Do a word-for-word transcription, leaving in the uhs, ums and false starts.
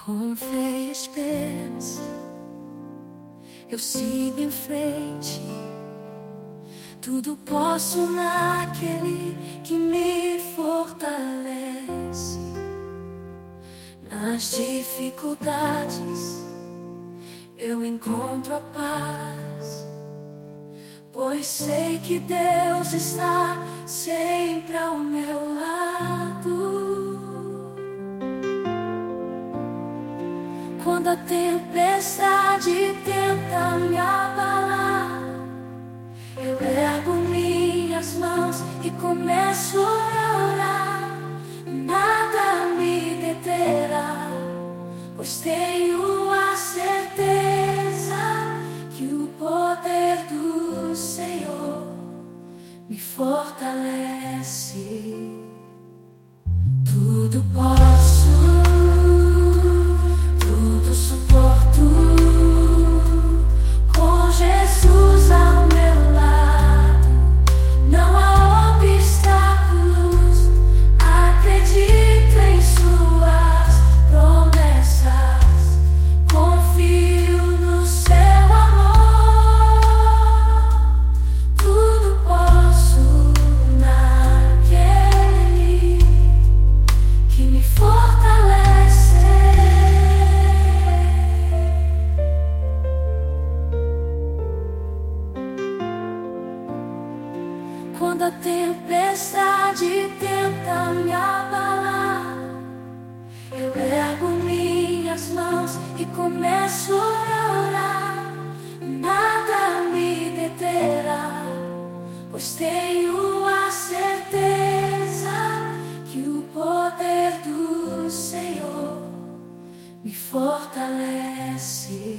Com fé e esperança, eu sigo em frente. Tudo posso naquele que me fortalece. Nas dificuldades eu encontro a paz, pois sei que Deus está sempre ao meu lado. Quando a tempestade tenta me abalar, eu ergo minhas mãos e começo a orar. Nada me deterá, pois tenho a certeza que o poder do Senhor me fortalece. Tudo posso, tudo suporto, com Jesus ao meu lado. Não há obstáculos, acredito em suas promessas, confio no seu amor. Tudo posso naquele que me fortalece. Quando a tempestade tenta me abalar, eu ergo minhas mãos e começo a orar. Nada me deterá, pois tenho a certeza que o poder do Senhor me fortalece.